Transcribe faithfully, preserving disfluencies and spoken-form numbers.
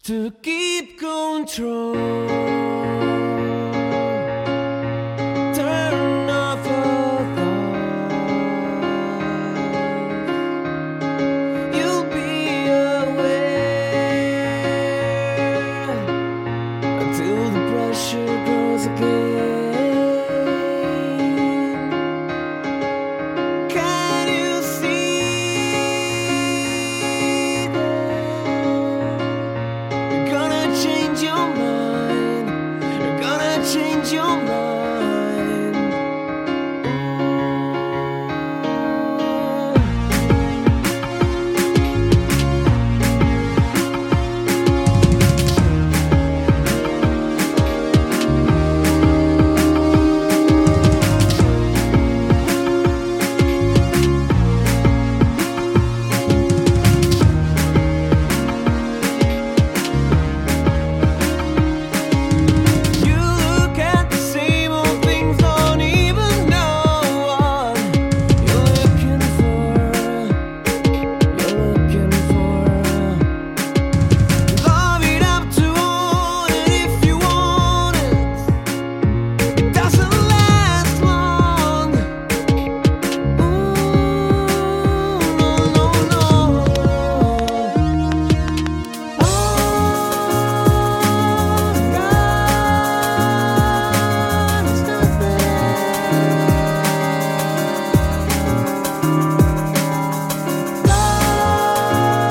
to keep control. Turn off your thoughts. You'll be aware until the pressure grows again. Can you see that you're gonna change your mind? You're gonna change your mind.